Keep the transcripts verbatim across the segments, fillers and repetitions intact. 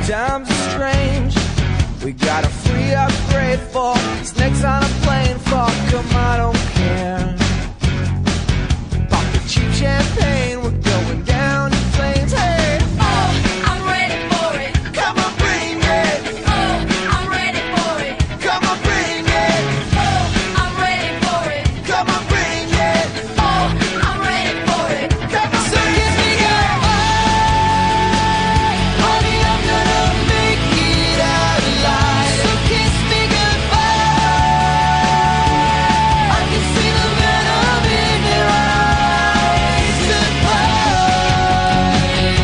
Times are strange. We got a free upgrade for snakes on a plane. Fuck 'em, I don't care. Pop the cheap champagne, we're going down in flames. Hey, Oh, I'm ready for it. come on, bring it. Oh, I'm ready for it. Come on, bring it. Oh, I'm ready for it. Come on, bring it. Oh, I'm ready for it. Come on, so kiss me goodbye. Honey, I'm gonna make it out alive. So kiss me goodbye. I can see the venom in your eyes. Goodbye.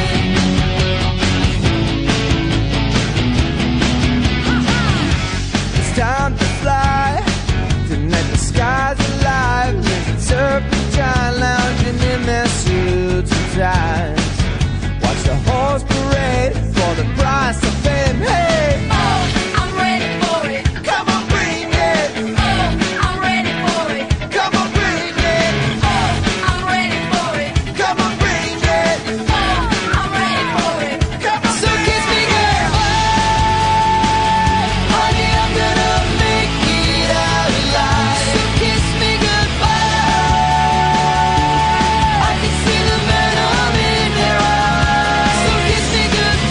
It's time to fly. Tonight the sky's alive. There's a turpentine lounging in their suits and ties. Watch the horse parade for the price of fame. Hey, Oh, I'm ready for it. come on, bring it. Oh, I'm ready for it. Come on, bring it. Oh, I'm ready for it. Come on, bring it. Oh, I'm ready for it. Come on, so kiss me goodbye. Honey, I'm gonna make it out alive. So kiss me goodbye. I can see the venom in your eyes. So kiss me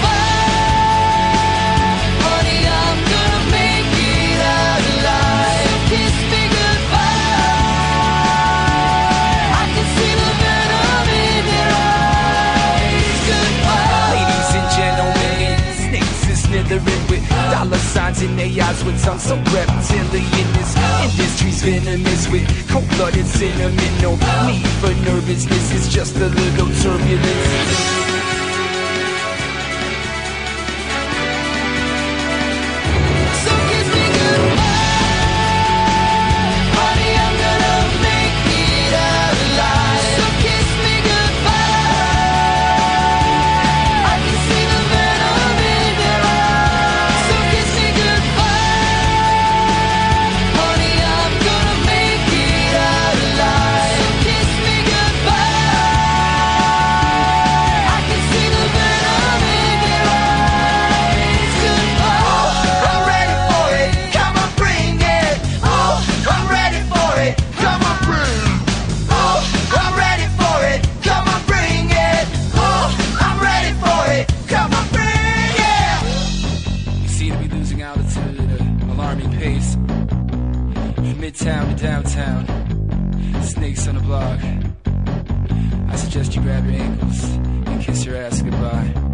goodbye. Honey, I'm gonna make it out alive. So kiss me goodbye. I can see the venom in your eyes. Goodbye. Ladies and gentlemen, snakes is slithering with dollar signs in their eyes with tongues so reptilian. This industry's venomous with cold-blooded cinnamon. No need for nervousness, it's just a little turbulence. So kiss me goodbye. Honey, I'm gonna make it out alive. So kiss me goodbye. I can see the venom in your eyes. So kiss me goodbye. Honey, I'm gonna make it out alive. So kiss me goodbye. I can see the venom in your eyes. Goodbye. I'm ready for it. Come on, bring it. Oh, I'm ready for it. Come on, bring. Oh, I'm ready for it. Come on, bring it. Oh, I'm ready for it. Come on, bring it. You seem to be losing altitude at an alarming pace. From midtown to downtown, snakes on the block. I suggest you grab your ankles and kiss your ass goodbye.